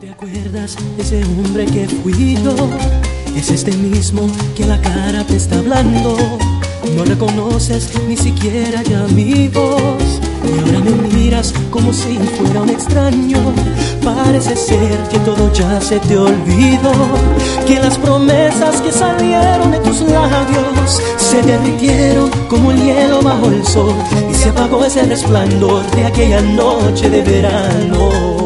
¿Te acuerdas de ese hombre que fui yo? Es este mismo que a la cara te está hablando. No reconoces ni siquiera ya mi voz, y ahora me miras como si fuera un extraño. Parece ser que todo ya se te olvidó, que las promesas que salieron de tus labios se derritieron como el hielo bajo el sol, y se apagó ese resplandor de aquella noche de verano.